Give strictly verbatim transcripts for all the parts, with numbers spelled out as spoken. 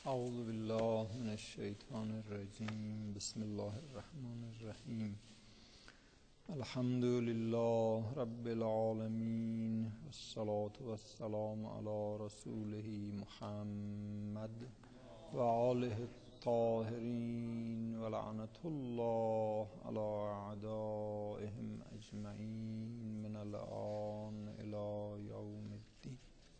اعوذ بالله من الشیطان الرجیم. بسم الله الرحمن الرحیم. الحمد لله رب العالمین والصلاة والسلام علی رسوله محمد و آله الطاهرین و لعنة الله علی اعدائهم اجمعین من الآن الی یوم الدین.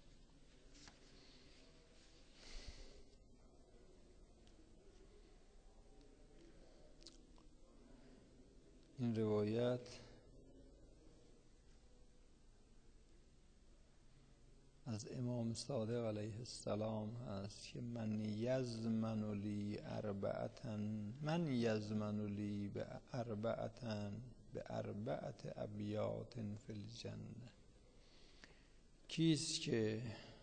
این روایت از امام صادق علیه السلام هست که من یزمن لی اربعتن من یزمن لی به اربعتن به اربعت ابیات فی الجنه. کیست که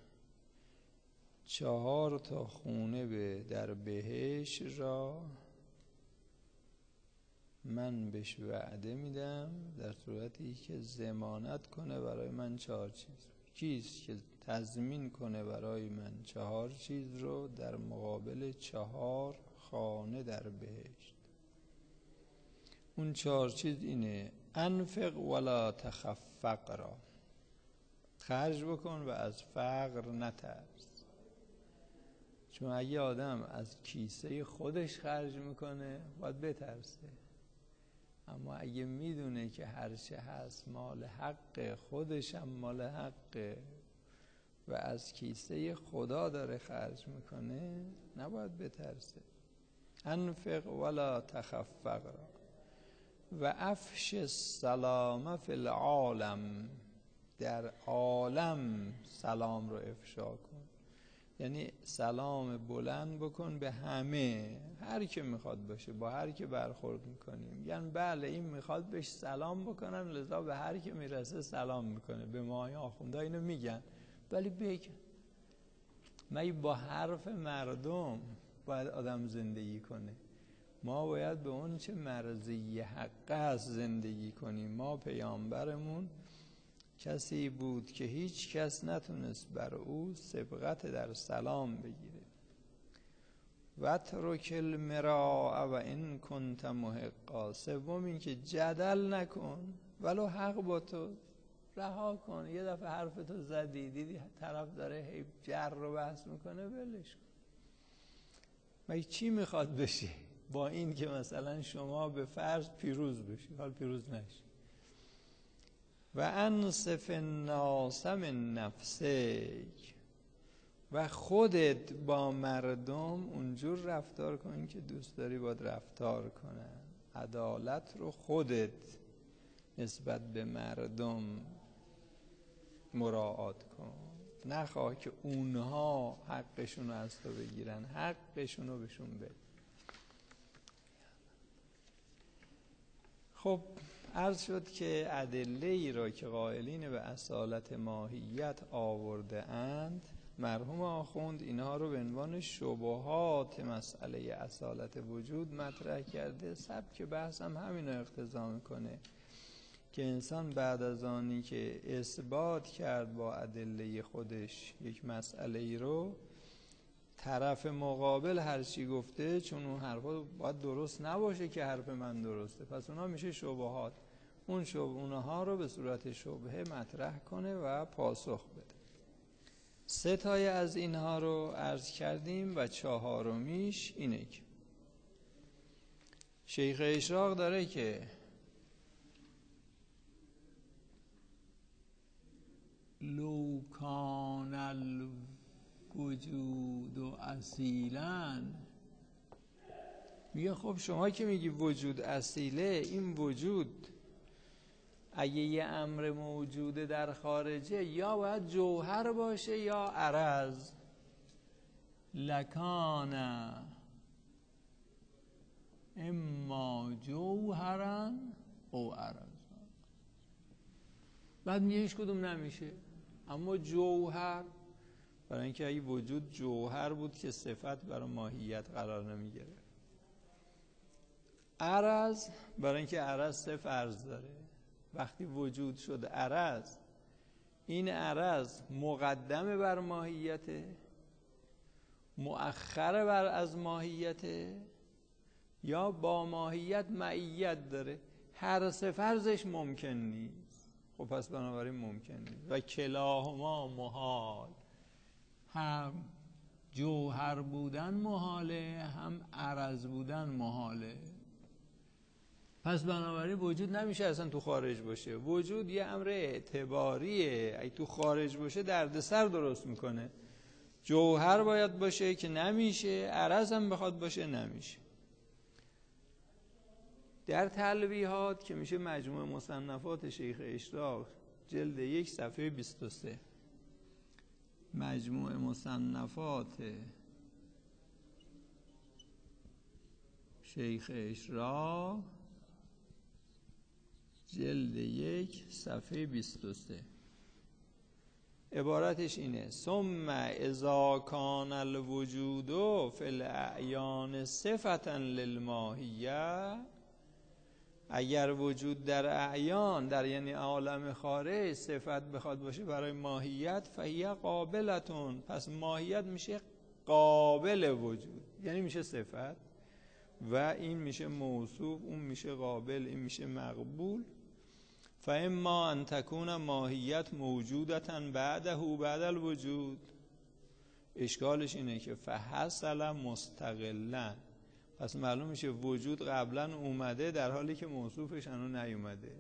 چهار تا خونه به در بهشت را من بهش وعده میدم در صورتی که ضمانت کنه برای من چهار چیز. کیست که تضمین کنه برای من چهار چیز رو در مقابل چهار خانه در بهشت؟ اون چهار چیز اینه: انفق ولا تخف فقرا، خرج بکن و از فقر نترس. چون اگه آدم از کیسه خودش خرج میکنه باید بترسه، اما اگه میدونه که هر چه هست مال حق خودش هم مال حقه و از کیسه خدا داره خرج میکنه نباید بترسه. انفق ولا تخف فقرا و افش السلام فی العالم، در عالم سلام رو افشا کن. یعنی سلام بلند بکن به همه، هر که میخواد باشه، با هر که برخورد میکنیم. یعنی بله این میخواد بهش سلام بکنن، لذا به هر که میرسه سلام میکنه. به ماهای آخونده اینو میگن، ولی بگن. مگه با حرف مردم باید آدم زندگی کنه؟ ما باید به اون چه مرضی حق هست زندگی کنیم. ما پیامبرمون کسی بود که هیچ کس نتونست بر او سبقت در سلام بگیره. وَاتْرُكِ الْمِرَاءَ وَإِنْ كُنْتَ مُحِقًّا. سوم این که جدل نکن، ولو حق با تو، رها کن. یه دفعه حرف تو زدی، دیدی طرف داره هی جر رو بحث میکنه، ولش کن. مگه چی میخواد بشه با این که مثلا شما به فرض پیروز بشی، حال پیروز نشی؟ و انصف الناس من نفسک، و خودت با مردم اونجور رفتار کن که دوست داری باید رفتار کنن. عدالت رو خودت نسبت به مردم مراعات کن، نخواه که اونها حقشون رو از تو بگیرن، حقشون رو بهشون بده. خب عرض شد که ادله ای را که قائلین به اصالت ماهیت آورده اند، مرحوم آخوند اینها رو به عنوان شبهات مسئله اصالت وجود مطرح کرده. سبک بحث هم همین رو اقتضا میکنه که انسان بعد از آنی که اثبات کرد با ادله خودش یک مسئله ای رو، طرف مقابل هر چی گفته، چون اون حرفا باید درست نباشه که حرف من درسته، پس اونها میشه شبهات. اون شبه اونها رو به صورت شبهه مطرح کنه و پاسخ بده. سه تای از اینها رو عرض کردیم و چهارمیش اینه که شیخ اشراق داره که لو کان الوجود اصیلا، میگه خب شما که میگی وجود اصیله، این وجود اگه یه امر موجوده در خارجه یا باید جوهر باشه یا عرض. لکان اما جوهرا او عرض. بعد میگه هیچ کدوم نمیشه. اما جوهر، برای اینکه اگه وجود جوهر بود که صفت برای ماهیت قرار نمیگیره. عرض، برای اینکه عرض صفت عرض داره. وقتی وجود شد عرض، این عرض مقدمه بر ماهیته، مؤخر بر از ماهیت یا با ماهیت معیت داره؟ هر سه فرضش ممکن نیست. خب پس بنابراین ممکن نیست و کلاهما محال. هم جوهر بودن محاله، هم عرض بودن محاله. پس بنابراین وجود نمیشه اصلا تو خارج باشه. وجود یه امر اعتباریه، اگه تو خارج باشه دردسر درست میکنه. جوهر باید باشه که نمیشه، عرض هم بخواد باشه نمیشه. در تلویحات که میشه مجموع مصنفات شیخ اشراق جلد یک صفحه بیست و سه، مجموع مصنفات شیخ اشراق جلد یک صفحه بیست و سه، عبارتش اینه: ثم اذا کان الوجود فی الاعیان صفتا للماهیه، اگر وجود در اعیان، در یعنی عالم خارج، صفت بخواد باشه برای ماهیت، فهی قابلتون، پس ماهیت میشه قابل وجود، یعنی میشه صفت و این میشه موصوف، اون میشه قابل، این میشه مقبول. فاما ان تکون ماهیت موجودتا بعده بعد الوجود، اشکالش اینه که فحصل مستقلا، پس معلوم میشه وجود قبلا اومده در حالی که موصوفش هنوز نیومده.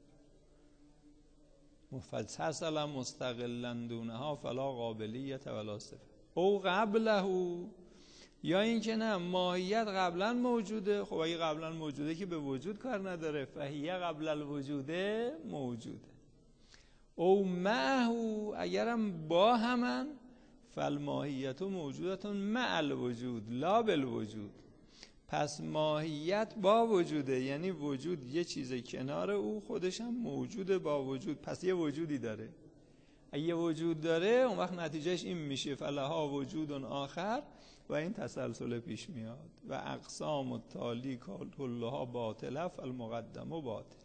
فحصل مستقلا دونها فلا قابلیت ولا صفه. او قبله، یا این که نه ماهیت قبلا موجوده. خب اگه قبلا موجوده که به وجود کار نداره، فهیه قبل الوجوده موجوده. او معه، اگرم با همن، فالماهیت موجودتون مع الوجود لا بالوجود، پس ماهیت با وجوده، یعنی وجود یه چیز کنار او، خودش هم موجوده با وجود، پس یه وجودی داره. اگه یه وجود داره اون وقت نتیجهش این میشه فلها وجود آخر، و این تسلسل پیش میاد و اقسام التالی کلها باطله فالمقدم و باطل.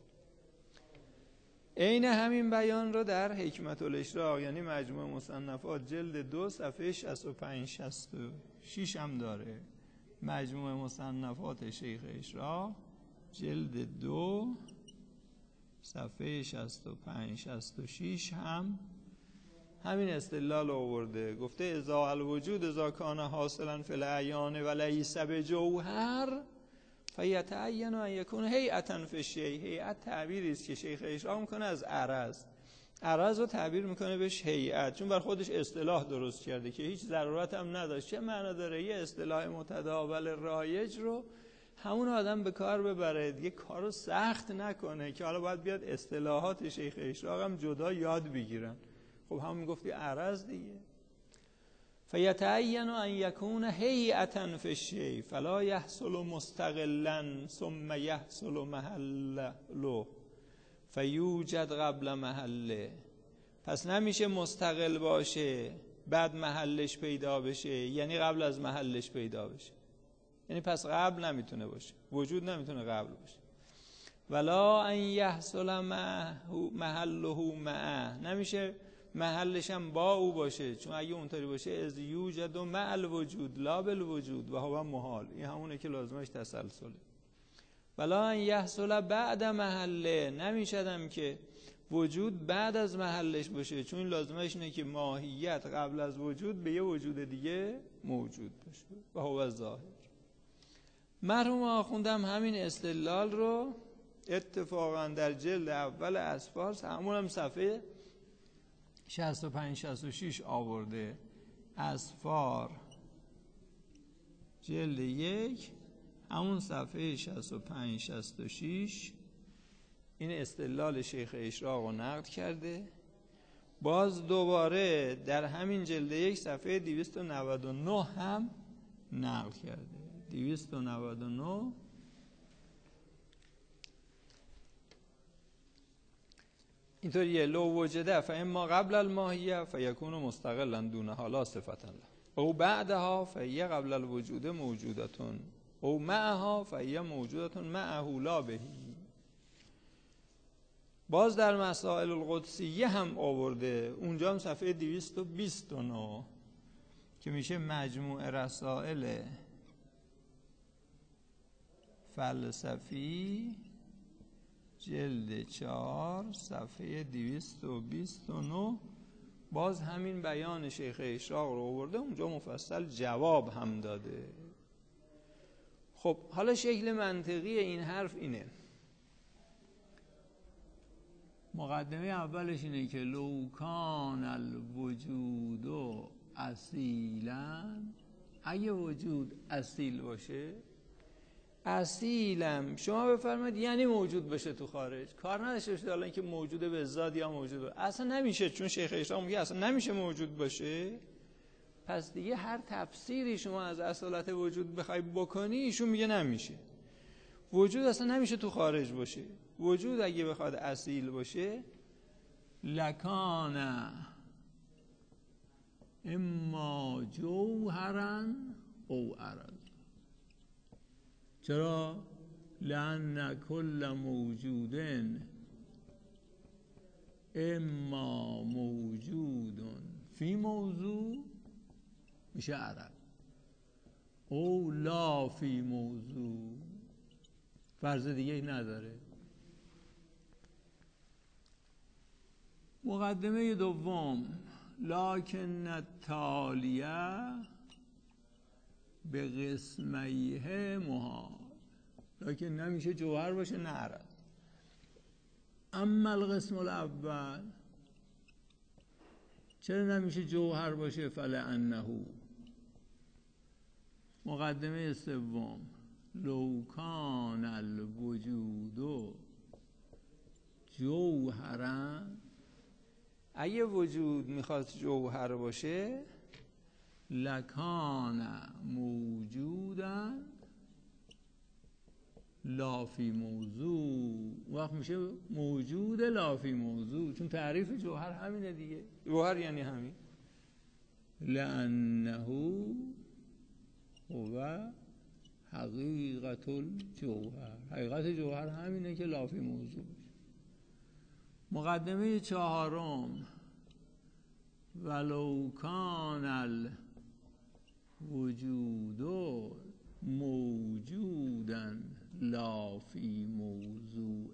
عین همین بیان رو در حکمت الاشراق، یعنی مجموع مصنفات جلد دو صفحه شصت و پنج شصت و شش هم داره. مجموع مصنفات شیخ اشراق جلد دو صفحه شصت و پنج شصت و شش هم همین استدلال آورده. گفته اذا الوجود اذا کان حاصلا فی الاعیان و لیس بجوهر فیتعین ان یکون هیئتا فی الشیء. هیئت تعبیری است که شیخ اشراق میکنه از عرض، عرض رو تعبیر میکنه بهش هیئت، چون بر خودش اصطلاح درست کرده که هیچ ضرورت هم نداشت. چه معنا داره یه اصطلاح متداول رایج رو همون آدم به کار ببره، دیگه کارو سخت نکنه که حالا باید بیاد اصطلاحات شیخ اشراق هم جدا یاد بگیرن. خب همون گفتی عرض دیگه. فیتعین ان یکون هیئتا فی الشیء فلا یحصل مستقلا ثم یحصل محله فیوجد قبل محله، پس نمیشه مستقل باشه بعد محلش پیدا بشه، یعنی قبل از محلش پیدا بشه، یعنی پس قبل نمیتونه باشه، وجود نمیتونه قبل باشه. ولا ان یحصل محله معه، نمیشه محلش هم با او باشه، چون اگه اونطوری باشه از یوجد و مع الوجود لا بالوجود و هو محال، این همونه که لازمش تسلسله. ولا ان یحصل بعد محله، نمیشدم که وجود بعد از محلش باشه، چون لازمش اینه که ماهیت قبل از وجود به یه وجود دیگه موجود باشه و هو ظاهر. مرحوم آخوندم همین استدلال رو اتفاقا در جلد اول اسفار، همون هم صفحه شصت و پنج شصت و شش آورده. اسفار جلد یک همون صفحه شصت و پنج شصت و شش این استدلال شیخ اشراق رو نقد کرده. باز دوباره در همین جلد یک صفحه دویست و نود و نه هم نقد کرده. دویست و نود و نه اینطوریه: لو وجده فاما قبل الماهیه فیکون مستقلا دونها لا صفتا له، او بعدها فهی قبل الوجود موجودتون، او معها فهی موجودتون معه لا بهی. باز در مسائل القدسیه هم آورده، اونجا هم صفحه دویست و بیست و نه که میشه مجموع رسائل فلسفی جلد چهار صفحه دویست و بیست و نه. باز همین بیان شیخ اشراق رو آورده، اونجا مفصل جواب هم داده. خب حالا شکل منطقی این حرف اینه. مقدمه اولش اینه که لو کان الوجود اصیلا، اگه وجود اصیل باشه، اصیلم شما بفرمایید یعنی موجود بشه تو خارج، کار نداشته باشه حالا اینکه موجود به ذات یا موجود باشه. اصلا نمیشه، چون شیخ اشراق میگه اصلا نمیشه موجود باشه. پس دیگه هر تفسیری شما از اصالت وجود بخوای بکنی، ایشون میگه نمیشه. وجود اصلا نمیشه تو خارج باشه. وجود اگه بخواد اصیل باشه، لکان اما جوهرا او عرض. چرا؟ لأن کل موجود اما موجود فی موضوع میشه عرض، او لا فی موضوع، فرض دیگه نداره. مقدمه دوم، لکن التالیه به قسمیه محال، لکن نمیشه جوهر باشه نه عرض. اما القسم الاول، چرا نمیشه جوهر باشه؟ فلانه. مقدمه سوم، لو کان الوجود جوهرا، اگه وجود میخواد جوهر باشه، لکان موجودا لا فی موضوع، وقت میشه موجود لا فی موضوع، چون تعریف جوهر همینه دیگه. جوهر یعنی همین، لانه هو حقیقت الجوهر، حقیقت جوهر همینه که لا فی موضوع. مقدمه چهارم، ولو کان الوجود موجودا لا فی موضوع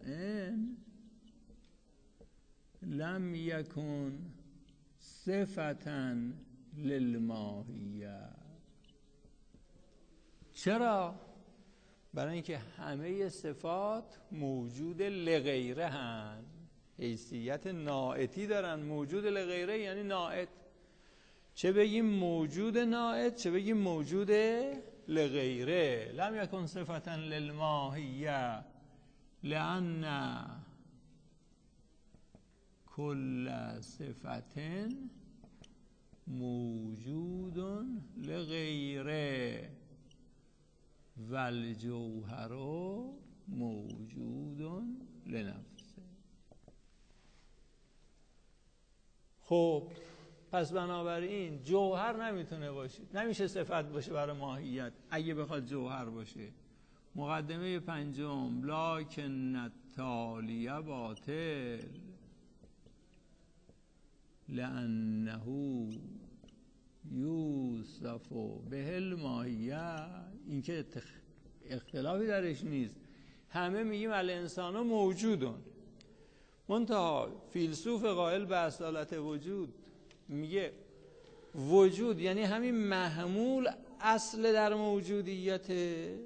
لم یکن صفتا للماهیه. چرا؟ برای اینکه همه صفات موجود لغیره هن، حیثیت ناعتی دارن. موجود لغیره یعنی ناعت، چه بگیم موجود ناعت چه بگیم موجود لغیره. لم یکن صفتا للماهیه لان کل صفت موجود لغیره والجوهر موجود لنفسه. خب پس بنابراین جوهر نمیتونه باشه، نمیشه صفت باشه برای ماهیت اگه بخواد جوهر باشه. مقدمه پنجم، لکن التالیه باطل لانه یوصف به الماهیه. این که اختلافی درش نیست، همه میگیم الانسان موجودون، منتها فیلسوف قائل به اصالت وجود میگه وجود یعنی همین محمول اصل در موجودیته،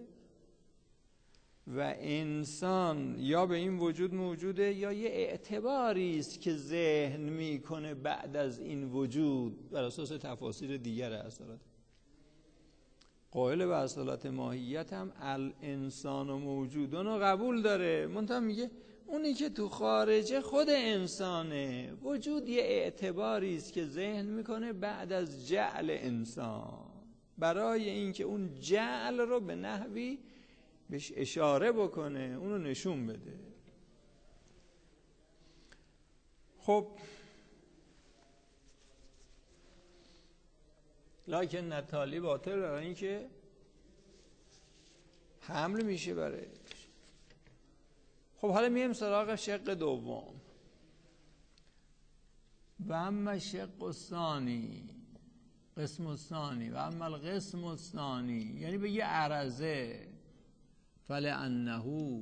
و انسان یا به این وجود موجوده یا یه اعتباری است که ذهن میکنه بعد از این وجود بر اساس تفاسیر دیگر اصالت. قائل به اصالت ماهیت هم الانسان و موجودان رو قبول داره، منتها میگه اونی که تو خارجه خود انسانه، وجود یه اعتباری است که ذهن میکنه بعد از جعل انسان، برای اینکه اون جعل رو به نحوی بهش اشاره بکنه، اونو نشون بده. خب لکن التالیه باطل، برای اینکه حمل میشه برای. خب حالا میایم سراغ شق دوم. و اما شق الثانی، قسم الثانی و اما القسم الثانی یعنی به یه عرضه فلانه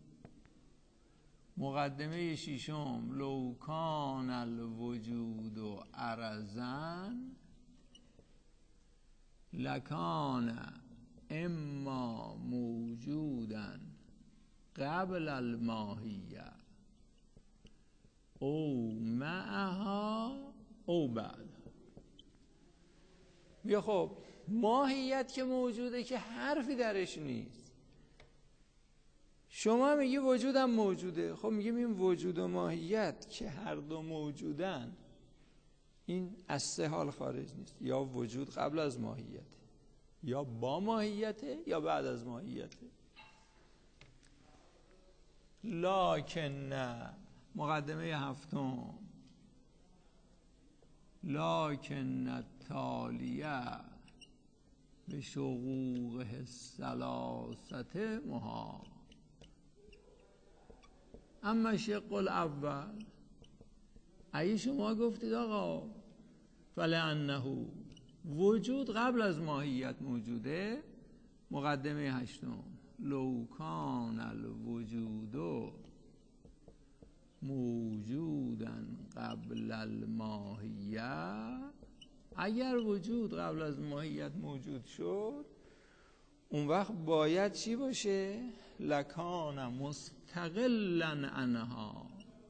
مقدمه ششم لو کان الوجود عرضا لکان اما موجودا قبل الماهیه او معها او بعد. بیا خب ماهیت که موجوده که حرفی درش نیست. شما میگی وجودم موجوده، خب میگیم این وجود و ماهیت که هر دو موجودن این از سه حال خارج نیست، یا وجود قبل از ماهیت، یا با ماهیته، یا بعد از ماهیته. لکن نه مقدمه هفتم لکن التالیه به شقوق الثلاثه محال. اما شق الاول اگه شما گفتید آقا فلانه وجود قبل از ماهیت موجوده، مقدمه هشتم لو کان الوجود موجودا قبل الماهیه، اگر وجود قبل از ماهیت موجود شد اون وقت باید چی باشه؟ لکان مستقلا عنها.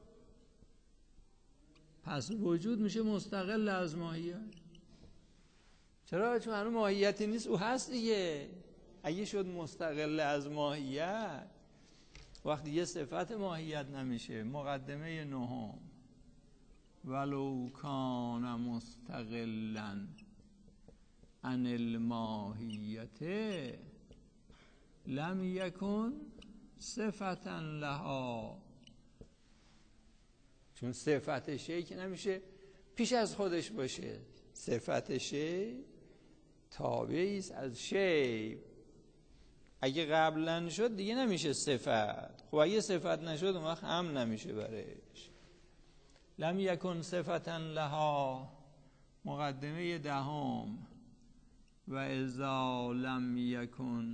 پس وجود میشه مستقل از ماهیت. چرا؟ چون هنوز ماهیتی نیست، او هست دیگه. اگه شد مستقل از ماهیت وقتی یه صفت ماهیت نمیشه. مقدمه نهم ولو کان مستقلا عن الماهیت لم یکن صفتا لها. چون صفت شی که نمیشه پیش از خودش باشه، صفت شی تابعی است از شی. اگه قبلا شد دیگه نمیشه صفت. خب اگه صفت نشد اون وقت هم نمیشه برش. لم یکن صفتا لها مقدمه دهم و اذا لم یکن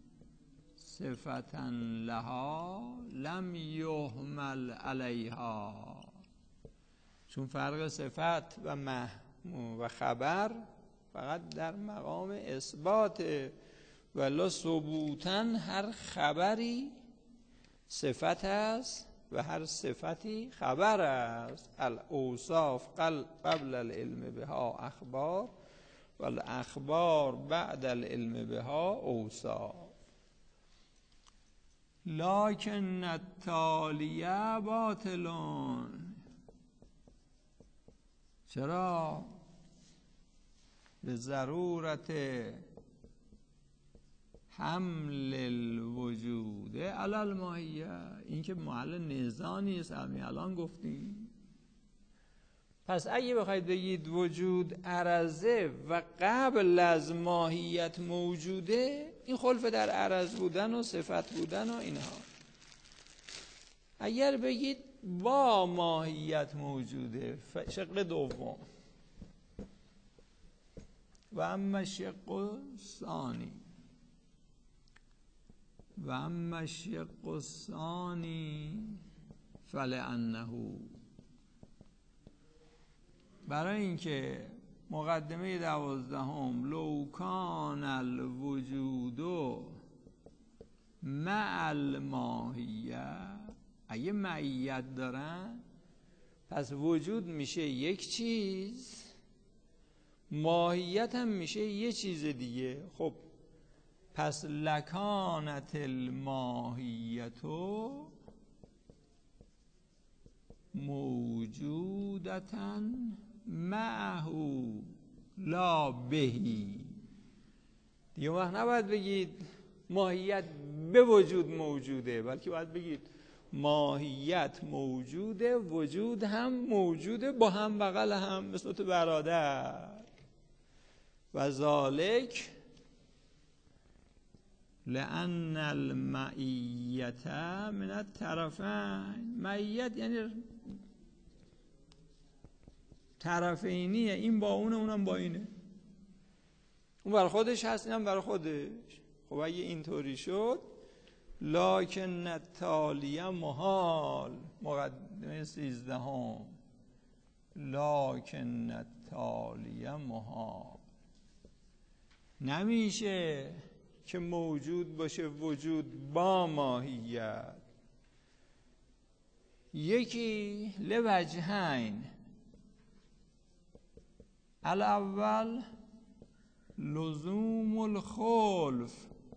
صفتا لها لم یحمل علیها. چون فرق صفت و مح و خبر فقط در مقام اثباته، ولی ثبوتاً هر خبری صفت است و هر صفتی خبر است. الاوصاف قبل العلم بها اخبار و الاخبار بعد العلم بها اوصاف. لکن التالیه باطلون. چرا؟ به ضرورت حمل الوجود علی الماهیه. این که محل نزاع نیست، همین الان گفتیم. پس اگه بخواید بگید وجود عرضه و قبل از ماهیت موجوده، این خلف در عرض بودن و صفت بودن و اینها. اگر بگید با ماهیت موجوده، شق دوم و اما شق ثانی و اما الشق الثانی فلانه. برای اینکه مقدمه دوازدهم لو کان الوجود مع الماهیه، اگه معیت دارن پس وجود میشه یک چیز، ماهیت هم میشه یه چیز دیگه. خب پس لکانت الماهیتو موجودتا معه لا بهی. دیگه وقت نباید بگید ماهیت به وجود موجوده، بلکه باید بگید ماهیت موجوده، وجود هم موجوده، با هم بغل هم، مثل تو برادر. و ذالک لأن المعیت من الطرفین. معیت یعنی طرفینیه، این با اونه اونم با اینه. اون برای خودش هست، اینم برای خودش. خب اگه اینطوری شد لکن التالیه محال، مقدمه سیزدهم، لکن التالیه محال، نمیشه که موجود باشه وجود با ماهیت. یکی لوجهین، الاول لزوم الخلف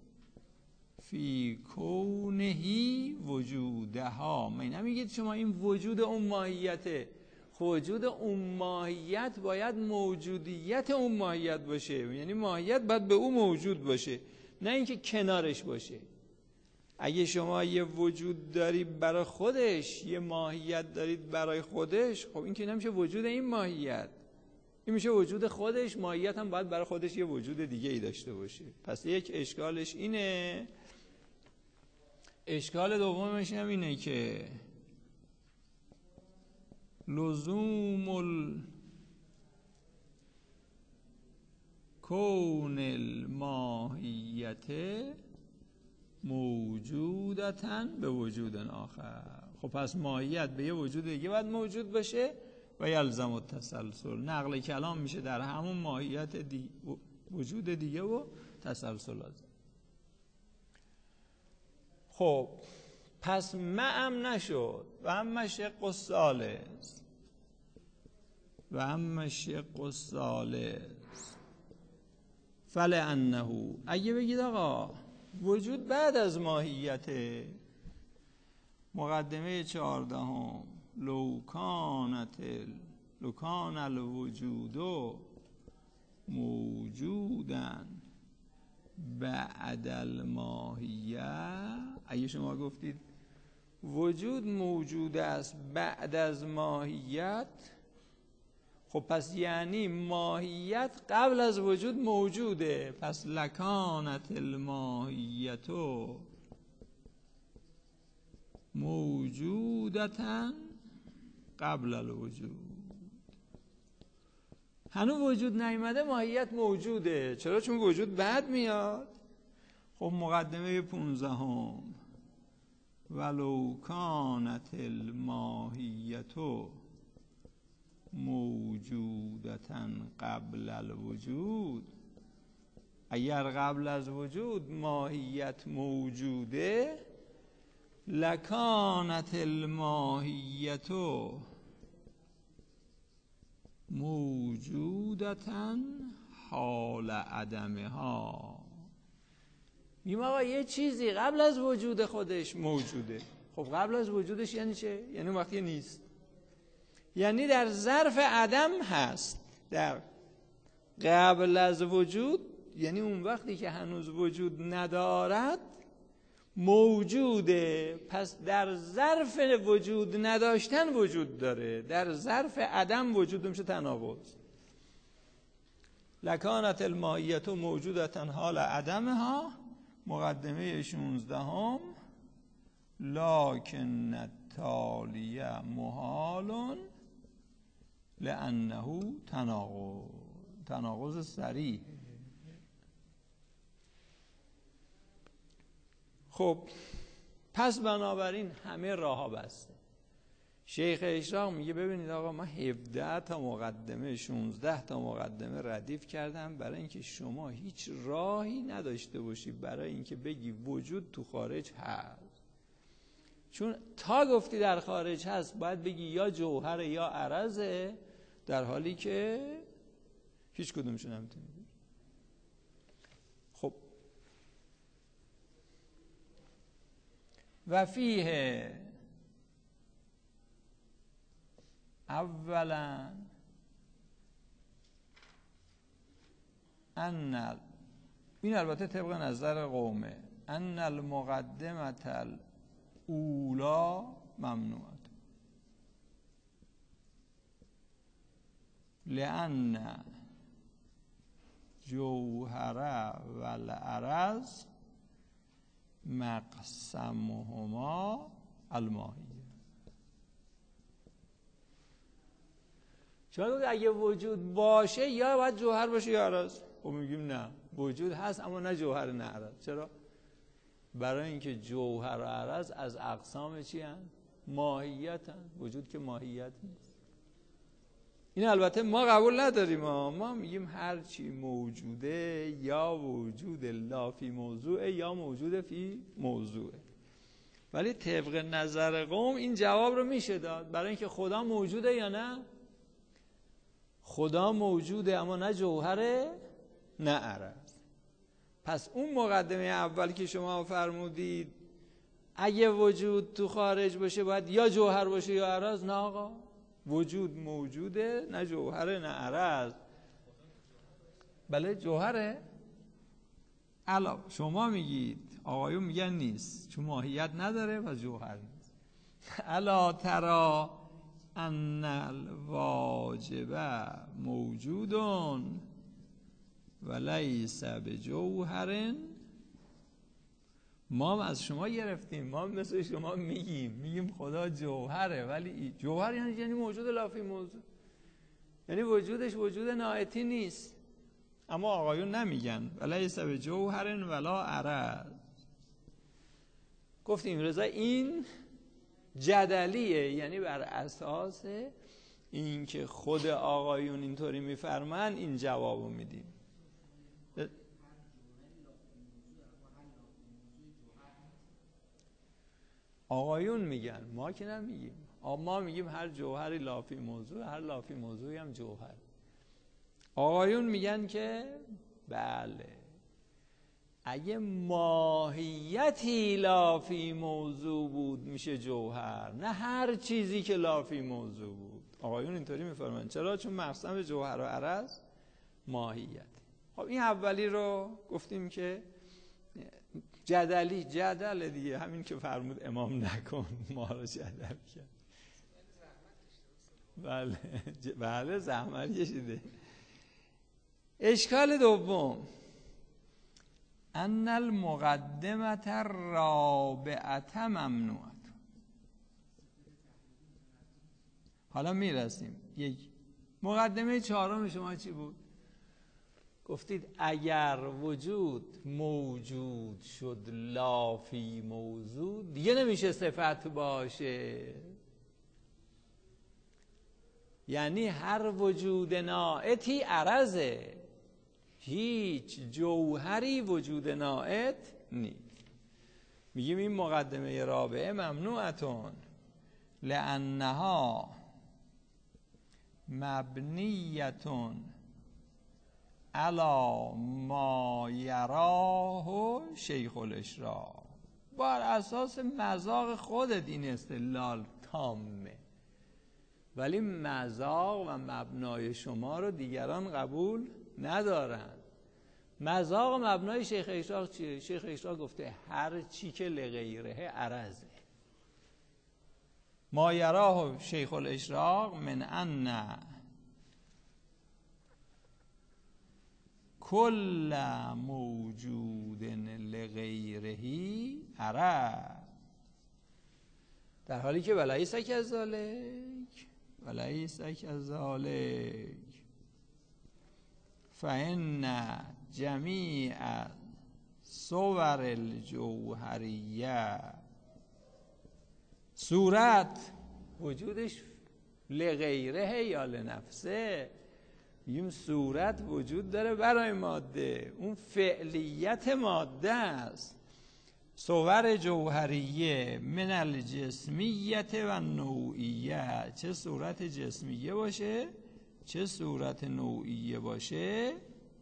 فی کونهی وجودها. من نمیگید شما این وجود اون ماهیته، وجود اون ماهیت باید موجودیت اون ماهیت باشه، یعنی ماهیت باید به اون موجود باشه، نه اینکه کنارش باشه. اگه شما یه وجود داری برای خودش، یه ماهیت دارید برای خودش، خب این که نمیشه وجود این ماهیت، این میشه وجود خودش. ماهیت هم باید برای خودش یه وجود دیگه ای داشته باشه. پس یک اشکالش اینه. اشکال دومش هم اینه که لزوم الکون الماهیت موجودتاً به وجود آخر. خب پس ماهیت به یه وجود دیگه باید موجود باشه و یلزم التسلسل. نقل کلام میشه در همون ماهیت دی... وجود دیگه و تسلسل لازم. خب پس معم نشد و اما شق الثالث، و اما شق الثالث فلانه، اگه بگید آقا وجود بعد از ماهیت، مقدمه چهاردهم، لو کانت لو کان الوجود موجودا بعد الماهیه، اگه شما گفتید وجود موجود است بعد از ماهیت، خب پس یعنی ماهیت قبل از وجود موجوده. پس لکانت الماهیت موجودتاً قبل الوجود. هنوز وجود نیامده ماهیت موجوده. چرا؟ چون وجود بعد میاد. خب مقدمه پونزدهم، ولو کانت الماهیت موجودتاً قبل الوجود، اگر قبل از وجود ماهیت موجوده، لکانت الماهیت موجودتاً حال عدمها. میگم آقا یه چیزی قبل از وجود خودش موجوده. خب قبل از وجودش یعنی چه؟ یعنی وقتی نیست، یعنی در ظرف عدم هست. در قبل از وجود یعنی اون وقتی که هنوز وجود ندارد موجوده. پس در ظرف وجود نداشتن وجود داره، در ظرف عدم وجود میشه تناقض. لکانت الماهیت موجودتاً حال عدمها، مقدمه شانزدهم، لکن التالیه محال لانه تناقض، تناقض صریح. خب پس بنابراین همه راه ها بسته. شیخ اشراق میگه ببینید آقا ما هفده تا مقدمه شانزده تا مقدمه ردیف کردم برای اینکه شما هیچ راهی نداشته باشی برای اینکه بگی وجود تو خارج هست. چون تا گفتی در خارج هست باید بگی یا جوهر یا عرضه، در حالی که هیچ کدومشون نمیتونی بگی. خب و فیه اولا ان، این البته طبق نظر قومه، ان المقدمت الاولا ممنوعه لان جوهر و العرض مقسمهما الماهیه. چون اگه وجود باشه یا باید جوهر باشه یا عرض. خب میگیم نه، وجود هست اما نه جوهر نه عرض. چرا؟ برای اینکه جوهر و عرض از اقسام چی هست؟ ماهیت هست. وجود که ماهیت نیست. این البته ما قبول نداریم، ما, ما میگیم هر چی موجوده یا وجود لا فی موضوعه یا موجود فی موضوعه. ولی طبق نظر قوم این جواب رو میشه داد، برای اینکه خدا موجوده یا نه؟ خدا موجوده اما نه جوهره نه عرض. پس اون مقدمه اول که شما فرمودید اگه وجود تو خارج باشه باید یا جوهر باشه یا عرض، نه آقا، وجود موجوده نه جوهره نه عرض. بله جوهره. علاوه شما میگید، آقایون میگن نیست چون ماهیت نداره و جوهر نیست. الا ترى ان الواجب موجودون ولیس بجوهر. ما هم از شما گرفتیم، ما هم مثل شما میگیم میگیم خدا جوهره، ولی جوهر یعنی یعنی موجود لافی موضوع، یعنی وجودش وجود ناعتی نیست. اما آقایون نمیگن ولیس بجوهر ولا عرض. گفتیم رضا این جدلیه، یعنی بر اساس اینکه خود آقایون اینطوری میفرمان این جوابو میدیم. آقایون میگن، ما که نمیگیم. ما میگیم هر جوهری لافی موضوع، هر لافی موضوعی هم جوهر. آقایون میگن که بله اگه ماهیتی لافی موضوع بود میشه جوهر، نه هر چیزی که لافی موضوع بود. آقایون اینطوری میفرمایند. چرا؟ چون مقسم جوهر و عرض ماهیت. خب این اولی رو گفتیم که جدلی، جدل دیگه، همین که فرمود امام نکن ما رو جدل کرد. بله بله زحمت کشیده. اشکال دوم ان المقدمه الرابعه ممنوعه. حالا میرسیم. یک مقدمه چهارم شما چی بود؟ گفتید اگر وجود موجود شد لافی موضوع دیگه نمیشه صفت باشه، یعنی هر وجود ناعتی عرضه، هیچ جوهری وجود ناعت نیست. میگیم این مقدمه رابعه ممنوعتون لانها مبنیتون علی ما یراه شیخ الاشراق. بر اساس مذاق خودت این استدلال تامه، ولی مذاق و مبنای شما رو دیگران قبول ندارن. مذاق و مبنای شیخ اشراق چیه؟ شیخ اشراق گفته هر چی که لغیره عرضه. ما یراه شیخ الاشراق من ان کل موجود لغیره عرض، در حالی که ولیس کذالک ولیس کذالک فإن جمیع صور الجوهریه، صورت وجودش لغیره یا لنفسه. میگیم صورت وجود داره برای ماده، اون فعلیت ماده است. صور جوهریه من الجسمیت و نوعیه، چه صورت جسمیه باشه چه صورت نوعیه باشه،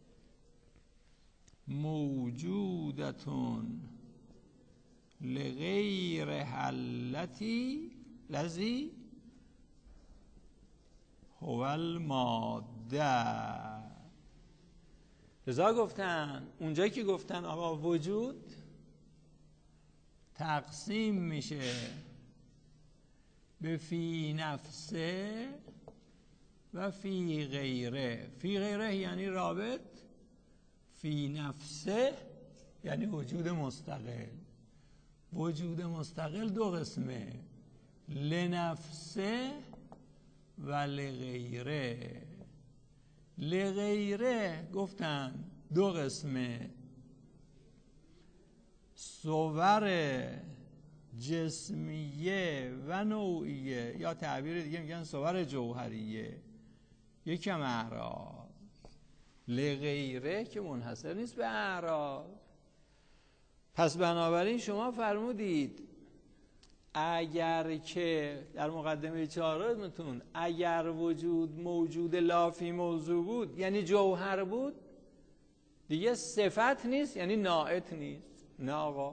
موجودتون لغیر حلتی لذی هو الماده. لذا گفتن اونجایی که گفتن آقا وجود تقسیم میشه به فی نفسه و فی غیره. فی غیره یعنی رابط، فی نفسه یعنی وجود مستقل. وجود مستقل دو قسمه، لنفسه و لغیره. لغیره گفتن دو قسمه، صور جسمیه و نوعیه، یا تعبیر دیگه میگن صور جوهریه، یکم اعراض. لغیره که منحصر نیست به اعراض. پس بنابراین شما فرمودید اگر که در مقدمه چهارمتون اگر وجود موجود لافی موضوع بود یعنی جوهر بود، دیگه صفت نیست یعنی ناعت نیست. نه آقا،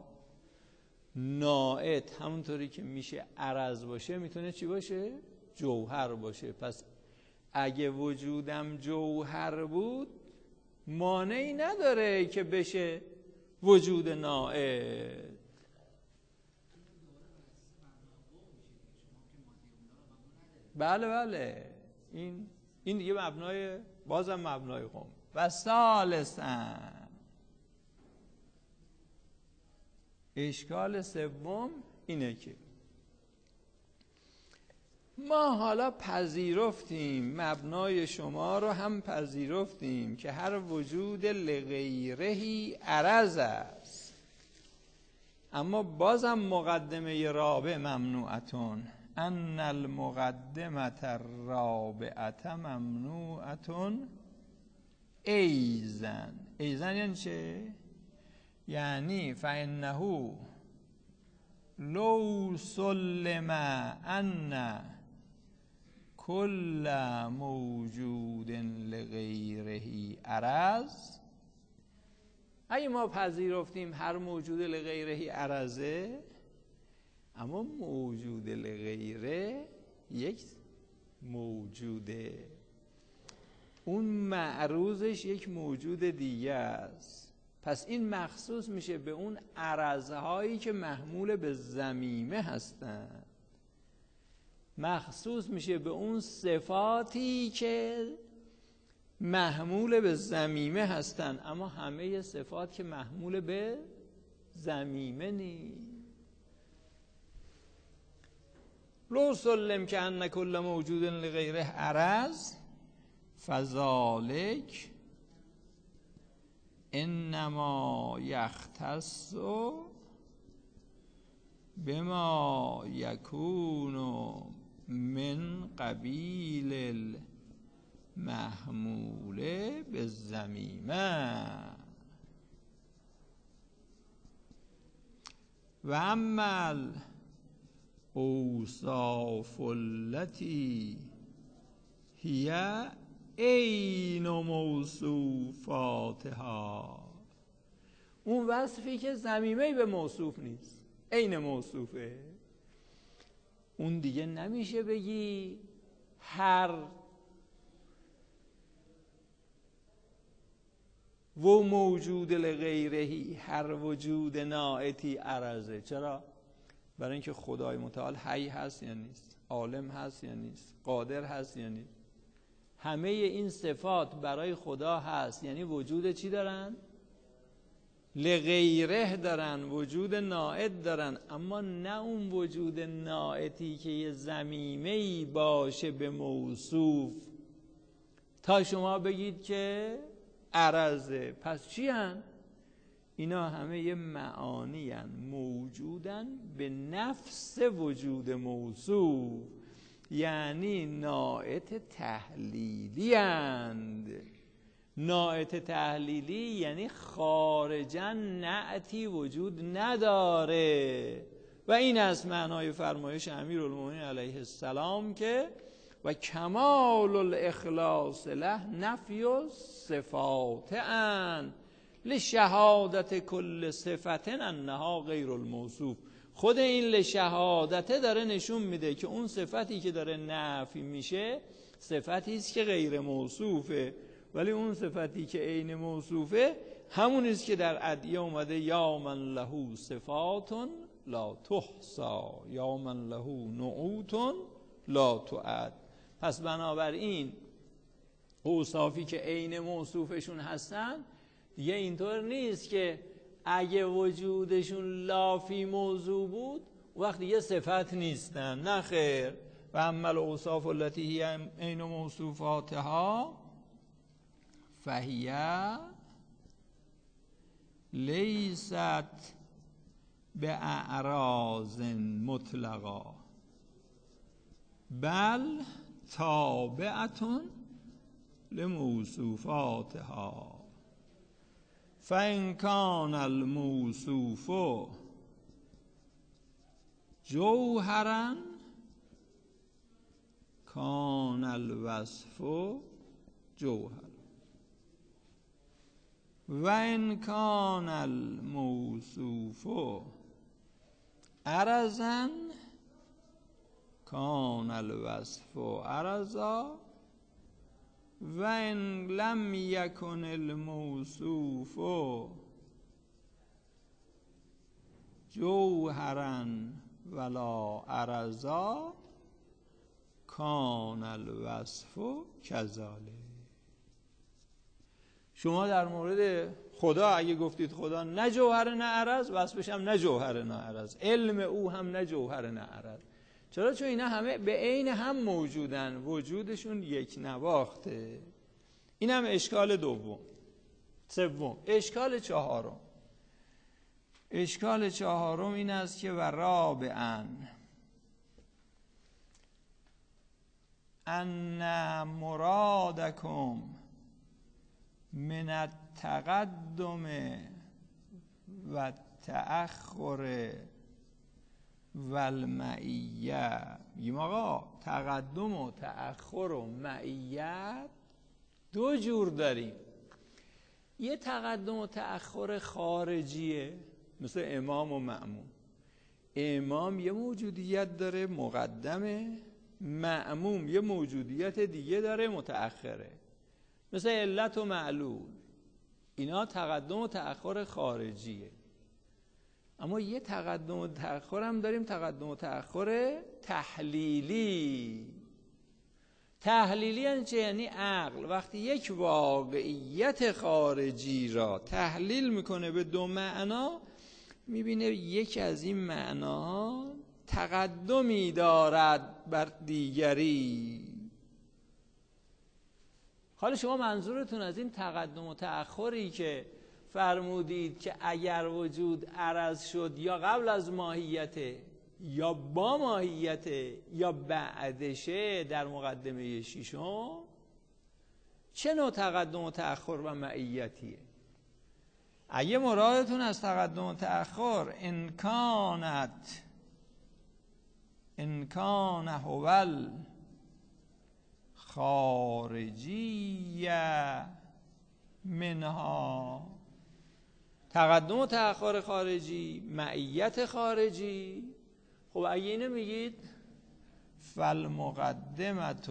ناعت همونطوری که میشه عرض باشه میتونه چی باشه؟ جوهر باشه. پس اگه وجودم جوهر بود مانعی نداره که بشه وجود ناعت. بله بله، این این دیگه مبنای، بازم مبنای قوم. و ثالثاً، اشکال سوم اینه که ما حالا پذیرفتیم، مبنای شما رو هم پذیرفتیم که هر وجود لغیرهی عرض است، اما بازم مقدمه رابع ممنوعتون، ان المقدمه الرابعه ممنوعتون ایزن. ایزن یعنی چه؟ یعنی فانه لو سلم ان کل موجود لغیره عرض، اگه ما پذیرفتیم هر موجود لغیره عرضه، اما موجود لغیره یک موجوده، اون معروضش یک موجود دیگه است. پس این مخصوص میشه به اون عرضهایی که محمول به ضمیمه هستن، مخصوص میشه به اون صفاتی که محمول به ضمیمه هستن، اما همه صفات که محمول به ضمیمه نیست. لو سلم که ان کل موجود لغیره عرض فذالک انما یختص بما یکون من قبیل المحموله بالضمیمه و اما الاوصاف التي هی عین موصوفاتها، اون وصفی که ضمیمه‌ای به موصوف نیست، عین موصوفه، اون دیگه نمیشه بگی هر و موجود لغیرهی، هر وجود ناعتی عرضه. چرا؟ برای اینکه خدای متعال حی هست یا نیست، عالم هست یا نیست، قادر هست یا نیست. همه این صفات برای خدا هست، یعنی وجود چی دارن؟ لغیره دارن، وجود ناعت دارن، اما نه اون وجود ناعتی که یه ضمیمه‌ای باشه به موصوف تا شما بگید که عرضه. پس چی هن؟ اینا همه یه معانی هن، موجودن به نفس وجود موصوف، یعنی ناعت تحلیلی هند. ناعت تحلیلی یعنی خارجاً نعتی وجود نداره، و این از معنای فرمایش امیرالمومنین علیه السلام که و کمال الاخلاص له نفی صفات ان لشهادت کل صفت انها غیر الموصوف. خود این لشهادته داره نشون میده که اون صفتی که داره نفی میشه صفتی است که غیر موصوفه، ولی اون صفتی که عین موصوفه همون است که در ادعیه اومده یا من له صفات لا تحصى یا من له نعوت لا تعد. پس بنابراین اوصافی که عین موصوفشون هستن دیگه اینطور نیست که اگه وجودشون لافی موضوع بود وقتی یه صفت نیستن، نه خیر. و اما الاوصاف التي هی عین موصوفاتها فهیه لیست به اعراض مطلقا بل تابعتون لموصوفاتها فإن کان الموصوف جوهرا کان الوصف جوهر و ان کان الموصوف عرضا کان الوصف عرضا و ان لم یکن الموصوف جوهرا ولا عرضا کان الوصف کذالک. شما در مورد خدا اگه گفتید خدا نه جوهر نه عرض، وصفش هم نه جوهر نه عرض، علم او هم نه جوهر نه عرض. چرا؟ چون اینا همه به عین هم موجودن، وجودشون یک نواخته. این هم اشکال دوم. سوم، اشکال چهارم. اشکال چهارم این است که و رابعاً ان مرادکم من التقدم و التأخر و المعیه. میگیم آقا تقدم و تأخر و معیت دو جور داریم. یه تقدم و تأخر خارجیه مثل امام و مأموم. امام یه موجودیت داره مقدمه، مأموم یه موجودیت دیگه داره متأخره، مثل علت و معلول. اینا تقدم و تأخر خارجیه. اما یه تقدم و تأخر هم داریم، تقدم و تأخر تحلیلی. تحلیلی یعنی چه؟ یعنی عقل وقتی یک واقعیت خارجی را تحلیل میکنه به دو معنا، میبینه یکی از این معناها تقدمی دارد بر دیگری. حالا شما منظورتون از این تقدم و تأخری که فرمودید که اگر وجود عرض شد یا قبل از ماهیته یا با ماهیته یا بعدشه در مقدمه ششم، چه نوع تقدم و تأخر و معیتیه؟ اگه مرادتون از تقدم و تأخر انکانت انکان هول خارجی منها، تقدم و تأخر خارجی، معیت خارجی، خب اگه اینو میگید فالمقدمت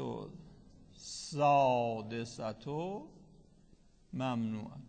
سادست ممنوعت.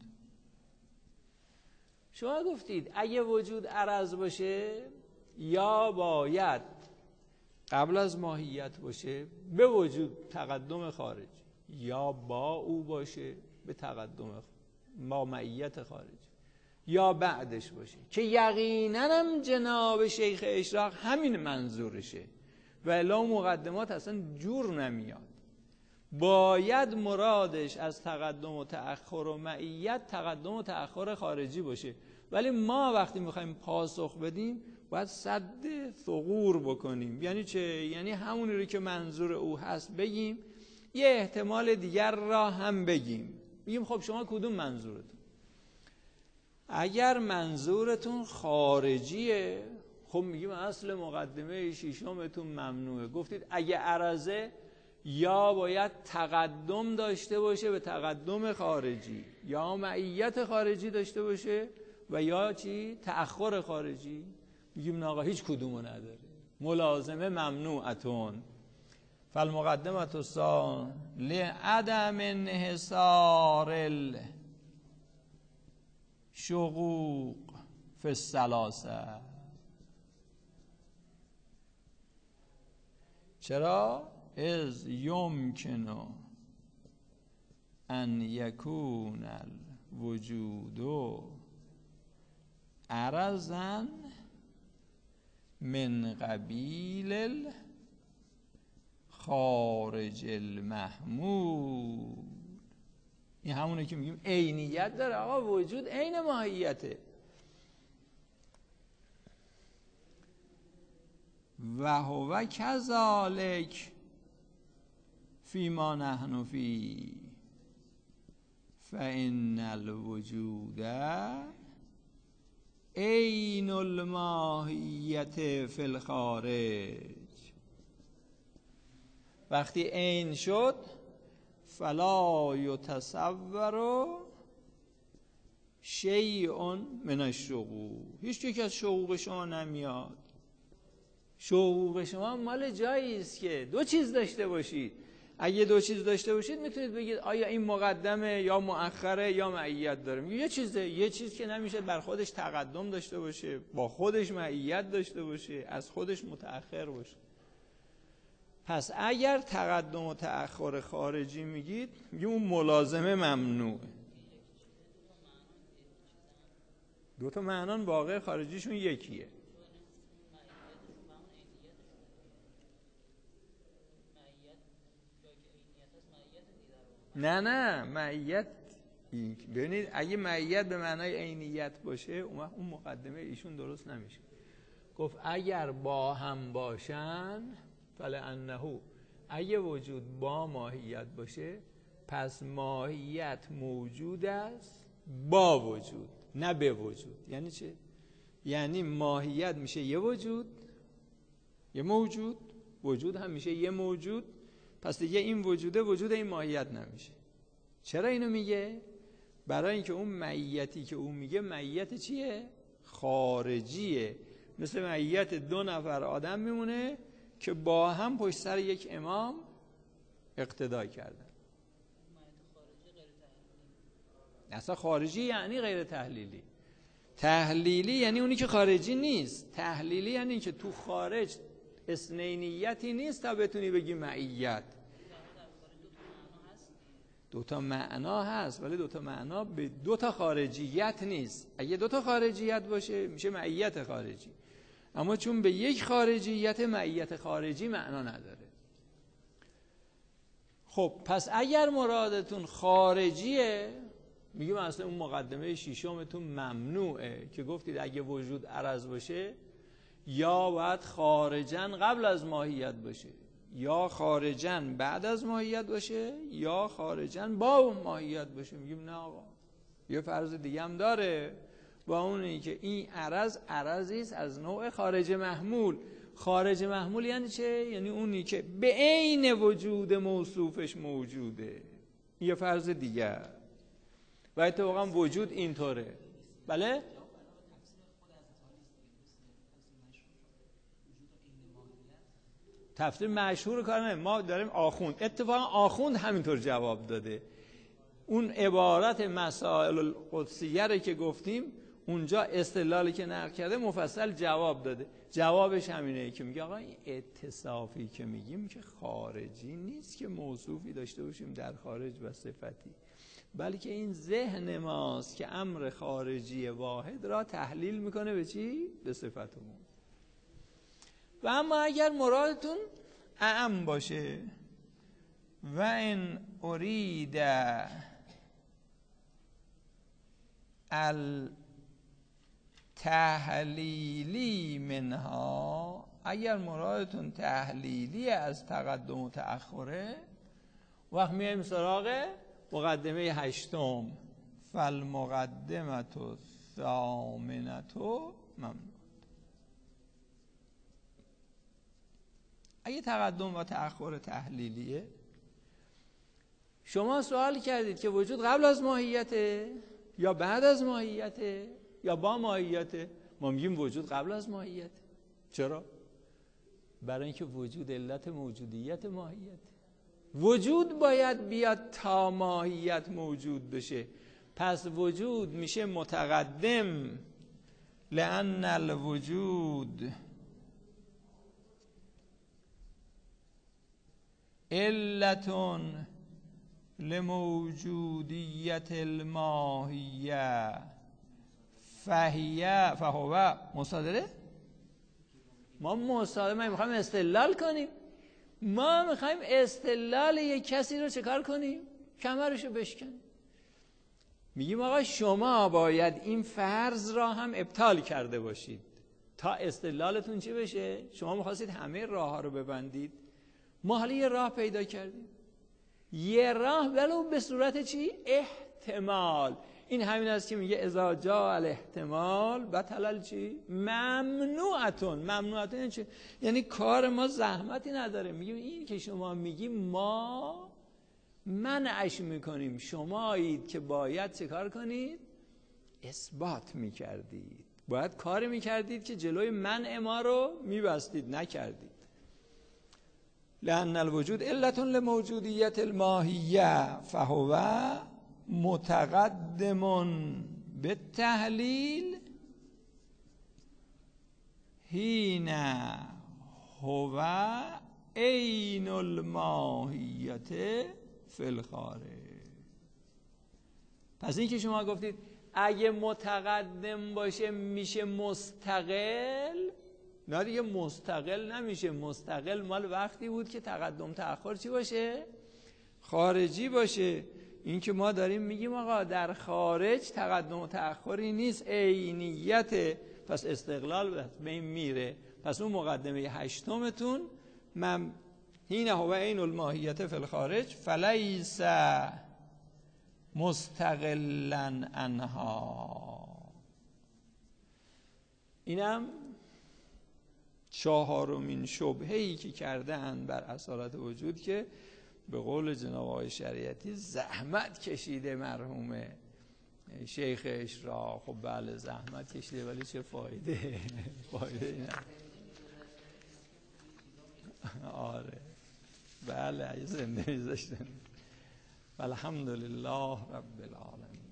شما گفتید اگه وجود عرض باشه یا باید قبل از ماهیت باشه به وجود تقدم خارجی، یا با او باشه به تقدم با معیت خارجی، یا بعدش باشه، که یقینا هم جناب شیخ اشراق همین منظورشه و الا مقدمات اصلا جور نمیاد. باید مرادش از تقدم و تأخر و معیت تقدم و تأخر خارجی باشه، ولی ما وقتی میخوایم پاسخ بدیم باید سد ثغور بکنیم. یعنی چه؟ یعنی همونی رو که منظور او هست بگیم، یه احتمال دیگر را هم بگیم. بگیم خب شما کدوم منظورتون؟ اگر منظورتون خارجیه، خب میگیم اصل مقدمه ششمتون ممنوعه. گفتید اگه عرضه یا باید تقدم داشته باشه به تقدم خارجی، یا معیت خارجی داشته باشه و یا چی؟ تأخر خارجی. میگیم نه آقا هیچ کدومو نداره، ملازمه ممنوعتون. فالمقدمت الثان لعدم انحصار الشقوق فی الثلاثه. چرا؟ از یمکن ان یکون الوجود عرضا من قبیل خارج المحمول. این همونه که میگیم عینیت داره. آقا وجود عین ماهیته. و هو کذالک فیما نحن فی فإن الوجود عین الماهیت فی الخارج. وقتی عین شد فلا یتصور شیء من الشقوق، هیچ یک از شقوق شما نمیاد. شقوق شما مال جایی است که دو چیز داشته باشید. اگه دو چیز داشته باشید میتونید بگید آیا این مقدمه یا مؤخره یا معیت داره. میگه یه چیزه، یه چیز که نمیشه بر خودش تقدم داشته باشه، با خودش معیت داشته باشه، از خودش متأخر باشه. پس اگر تقدم و تأخر خارجی میگید، میگه اون ملازمه ممنوعه. دو تا معنان واقع خارجیشون یکیه. نه نه معیت، ببینید اگه معیت به معنای عینیت باشه اون اون مقدمه ایشون درست نمیشه. گفت اگر با هم باشن فلانه، اگه وجود با ماهیت باشه پس ماهیت موجود است با وجود، نه به وجود. یعنی چه؟ یعنی ماهیت میشه یه وجود، یه موجود، وجود هم میشه یه موجود. پس دیگه این وجوده وجود این ماهیت نمیشه. چرا اینو میگه؟ برای اینکه اون معیتی که اون میگه معیت چیه؟ خارجیه. مثل معیت دو نفر آدم میمونه که با هم پشت سر یک امام اقتدا کردن. اصلا خارجی یعنی غیر تحلیلی. تحلیلی یعنی اونی که خارجی نیست. تحلیلی یعنی که تو خارج اثنینیتی نیست تا بتونی بگی معیت. دوتا معنا هست ولی دوتا معنا به دوتا خارجیت نیست. اگه دوتا خارجیت باشه میشه معیت خارجی، اما چون به یک خارجیت، معیت خارجی معنا نداره. خب پس اگر مرادتون خارجیه، میگیم اصلا اون مقدمه شیشمتون ممنوعه که گفتید اگه وجود عرض باشه یا باید خارجن قبل از ماهیت باشه، یا خارجن بعد از ماهیت باشه، یا خارجن با ماهیت باشه. میگیم نه آقا، یه فرض دیگه هم داره با اونی که این عرض عرضی است از نوع خارج محمول. خارج محمول یعنی چه؟ یعنی اونی که به عین وجود موصوفش موجوده. یه فرض دیگه. و اتفاقا وجود اینطوره. بله؟ تفسیر مشهور کار نه، ما داریم آخوند. اتفاقا آخوند همینطور جواب داده. اون عبارت مسائل القدسیه رو که گفتیم اونجا استدلالی که نقل کرده مفصل جواب داده. جوابش همینه که میگه آقا این اتصافی که میگیم که خارجی نیست که موصوفی داشته باشیم در خارج و صفتی، بلکه این ذهن ماست که امر خارجی واحد را تحلیل میکنه به چی؟ به صفتمون. و اما اگر مرادتون اعم باشه و ان ارید التحلیلی منها، اگر مرادتون تحلیلی از تقدم و تأخره، وقت میایم سراغ مقدمه هشتم، فالمقدمة الثامنة ممنوع. اگه تقدم و تأخر تحلیلیه، شما سوال کردید که وجود قبل از ماهیته یا بعد از ماهیته یا با ماهیته. ما میگیم وجود قبل از ماهیته. چرا؟ برای اینکه وجود علت موجودیت ماهیت. وجود باید بیاد تا ماهیت موجود بشه. پس وجود میشه متقدم، لأن الوجود علتون لموجودیت الماهیه فهیه فهو مصادره. ما مصادره ما میخوایم استدلال کنیم. ما میخوایم استدلال یک کسی رو چکار کنیم؟ کمرشو بشکنیم. میگیم آقا شما باید این فرض را هم ابطال کرده باشید تا استدلالتون چی بشه؟ شما میخواستید همه راه ها رو ببندید، ما حالا یه راه پیدا کردیم، یه راه ولو به صورت چی؟ احتمال. این همین است که میگه اذا جاء الاحتمال بطل چی؟ ممنوعتون. ممنوعتون یعنی چی؟ یعنی کار ما زحمتی نداره. میگیم این که شما میگیم ما منعش میکنیم، شمایید که باید چه کار کنید؟ اثبات میکردید، باید کاری میکردید که جلوی منع ما رو میبستید، نکردید. لأن الوجود علت لموجودیت الماهیه فهو متقدم بالتحلیل حین هو عین الماهیت فی الخارج. پس این که شما گفتید اگه متقدم باشه میشه مستقل، نه دیگه مستقل نمیشه. مستقل مال وقتی بود که تقدم تأخر چی باشه؟ خارجی باشه. این که ما داریم میگیم آقا در خارج تقدم و تأخری نیست، عینیت، پس استقلال به این میره. پس اون مقدمه هشتمتون من حین هو عین الماهیت فی الخارج فلیس مستقلا عنها. اینم چهارمین شبهه‌ای که کردن بر اصالت وجود، که به قول جناب آقای شریعتی زحمت کشیده مرحوم شیخ اشراق. خب بله زحمت کشیده، ولی چه فایده؟ فایده اینه. آره بله زنده میذاشتن. الحمدلله رب العالمین.